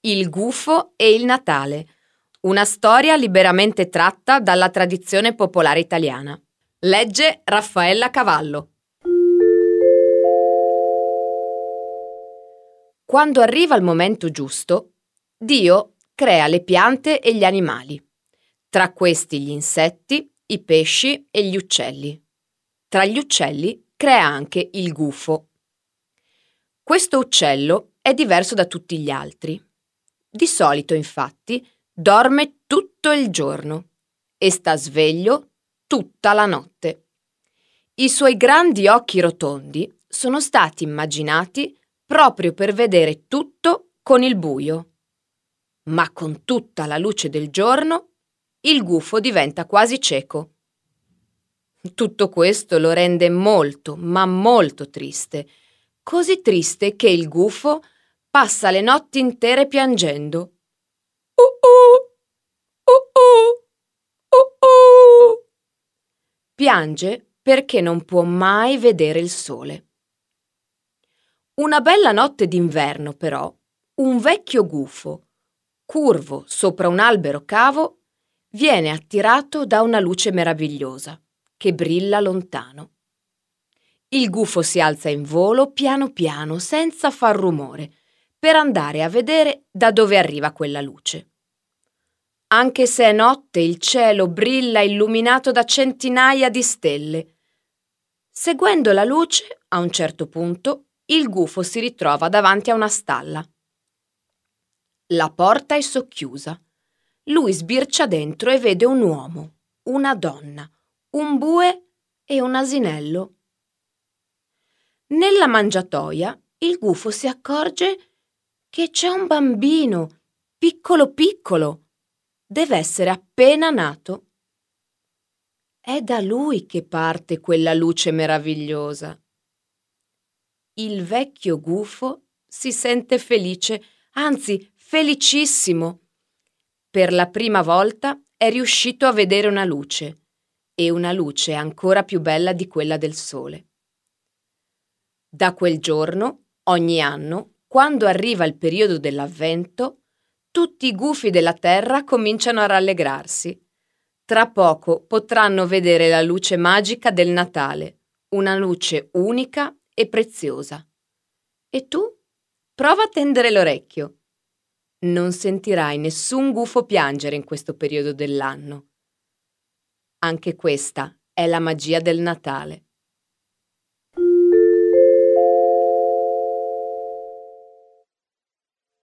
Il gufo e il Natale, una storia liberamente tratta dalla tradizione popolare italiana. Legge Raffaella Cavallo. Quando arriva il momento giusto, Dio crea le piante e gli animali. Tra questi gli insetti, i pesci e gli uccelli. Tra gli uccelli crea anche il gufo. Questo uccello è diverso da tutti gli altri. Di solito, infatti, dorme tutto il giorno e sta sveglio tutta la notte. I suoi grandi occhi rotondi sono stati immaginati proprio per vedere tutto con il buio. Ma con tutta la luce del giorno, il gufo diventa quasi cieco. Tutto questo lo rende molto, ma molto triste, così triste che il gufo passa le notti intere piangendo. Piange perché non può mai vedere il sole. Una bella notte d'inverno, però, un vecchio gufo, curvo sopra un albero cavo, viene attirato da una luce meravigliosa che brilla lontano. Il gufo si alza in volo piano piano, senza far rumore, per andare a vedere da dove arriva quella luce. Anche se è notte, il cielo brilla illuminato da centinaia di stelle. Seguendo la luce, a un certo punto, il gufo si ritrova davanti a una stalla. La porta è socchiusa. Lui sbircia dentro e vede un uomo, una donna, un bue e un asinello. Nella mangiatoia il gufo si accorge che c'è un bambino, piccolo piccolo. Deve essere appena nato. È da lui che parte quella luce meravigliosa. Il vecchio gufo si sente felice, anzi felicissimo. Per la prima volta è riuscito a vedere una luce, e una luce ancora più bella di quella del sole. Da quel giorno, ogni anno, quando arriva il periodo dell'avvento, tutti i gufi della terra cominciano a rallegrarsi. Tra poco potranno vedere la luce magica del Natale, una luce unica e preziosa. E tu? Prova a tendere l'orecchio. Non sentirai nessun gufo piangere in questo periodo dell'anno. Anche questa è la magia del Natale.